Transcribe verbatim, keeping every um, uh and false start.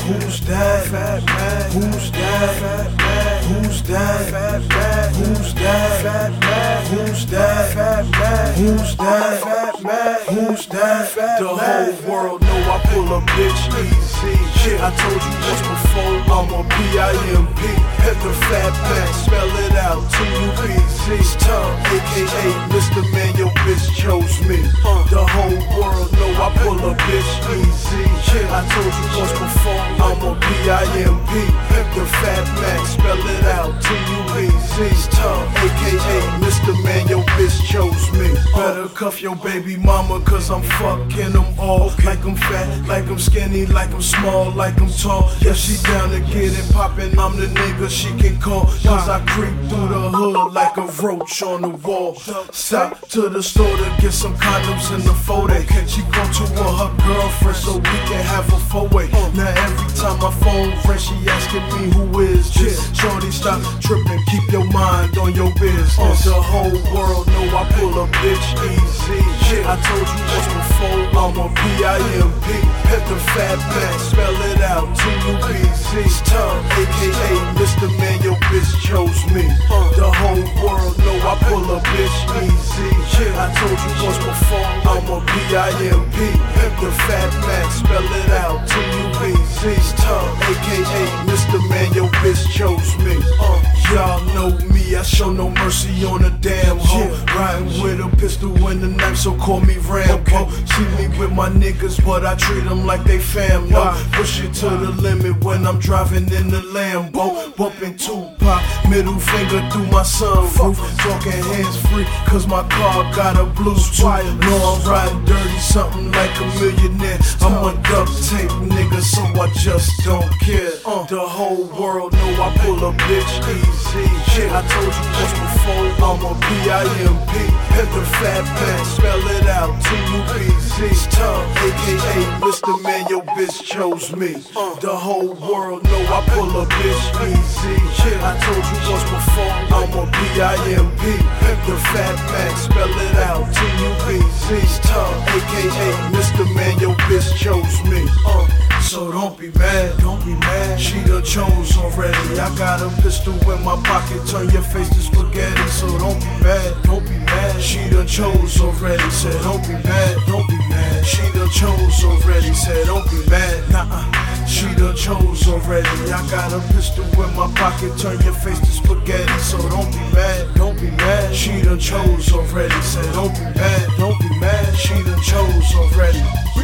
Who's that? Fat man. Who's that? Fat man. Who's that? Fat man. Who's that? Fat man. Who's that? Fat man. Who's that? Fat man. Who's that? The whole world know I pull a bitch easy. Shit, I told you once before, I'm a P I M P. Hit the fat man, spell it out, T U B Z. Tongue, A K A Mister Man, your bitch chose me. The whole world know I pull a bitch easy. Shit, I told you once before, I'm a P I M P. Hit the fat man, spell it out, T U B Z. Tongue, A K A Mister Man, your bitch chose me. Better cuff your baby mama, cause I'm fucking them all. Like I'm fat, like I'm skinny, like I'm small, like I'm tall. Yeah, she down to get it poppin', I'm the nigga she can call. Cause I creep through the hood like a roach on the wall. Stop to the store to get some condoms in the photo. She go to her girlfriend so we can have a four-way. Now every time my phone rings, she asking me who is this. Shorty, stop trippin', keep your mind on your business. The whole world know I pull a bitch easy. Shit, I told you once before, I'm a P I M P. Hit the fat man, spell it out, T U B Z. Tongue, A K A Mister Man, your bitch chose me. The whole world know I pull a bitch easy. Shit, I told you once before, I'm a P I M P. Hit the fat man, spell it out, T U B Z. Tongue, A K A Mister Man, your bitch chose me. Uh, y'all know me, I show no mercy on a damn hoe. Riding with a pistol and a knife, so call me Rambo. See me with my niggas, but I treat them like they fam. No, push it to the limit when I'm driving in the Lambo. Bumping Tupac, middle finger through my sunroof. Talking hands free, cause my car got a Bluetooth. Know I'm riding dirty, something like a millionaire. I'm a duct tape nigga, so I just don't care. Uh, the whole world know I pull a bitch easy. Shit, I told you once before, I'm a P I M P. Hit the fat man, spell it out, T U B Z. Tongue, A K A Mister Man, your bitch chose me. Uh, the whole world know I pull a bitch easy. Shit, I told you once before, I'm a P I M P. Hit the fat man, spell it out, T U B Z. Tongue, A K A Mister Man, your bitch chose me. Uh, So don't be mad, don't be mad, she done chose already. I got a pistol in my pocket, turn your face to spaghetti. So don't be mad, don't be mad, she done chose already. Said don't be mad, don't be mad, she done chose already. Said don't be mad, nah, she done chose already. I got a pistol in my pocket, turn your face to spaghetti. So don't be mad, don't be mad, she done chose already. Said don't be mad, don't be mad, she done chose already.